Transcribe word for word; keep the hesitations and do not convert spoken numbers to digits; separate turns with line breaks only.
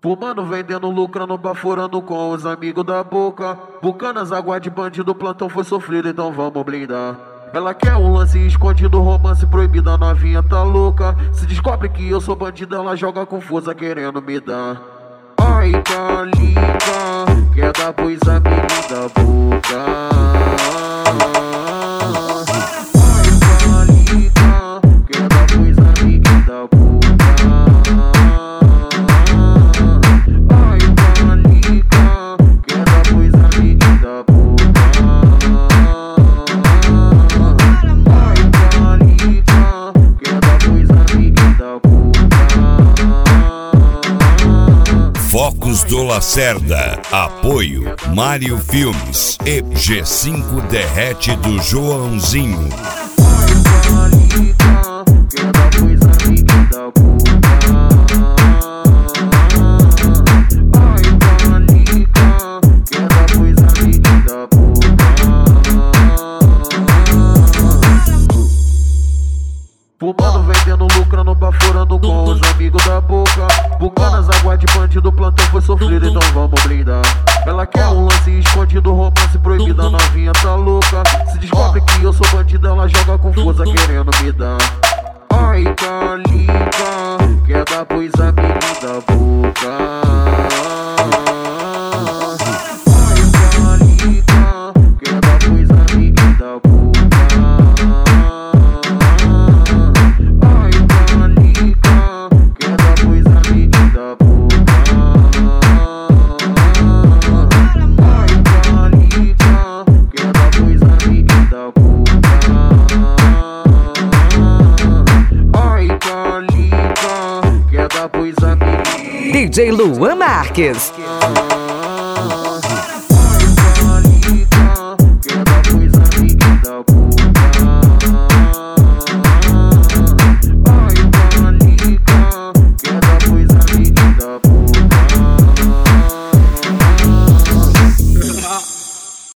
Fumando, vendendo, lucrando, baforando com os amigos da boca. Bucanas, água de bandido, plantão foi sofrido, então vamos blindar. Ela quer um lance escondido, romance proibido, a novinha tá louca. Se descobre que eu sou bandido, ela joga com força querendo me dar. Ai, tá linda, quer dar pros amigos da boca. Ai, tá linda, quer dar pros amigos da boca.
Focos do Lacerda, apoio Mário Filmes e G cinco Derrete do Joãozinho.
Fumando, vendendo, lucrando, baforando com os amigos da boca. Bucanas, água de bandido, plantão foi sofrido, então vamos blindar. Ela quer um lance escondido, romance proibido, a novinha tá louca. Se descobre que eu sou bandido, ela joga com força querendo me dar. Ai, tá linda, quer dar pros amigos da boca.
D J Luan Marques.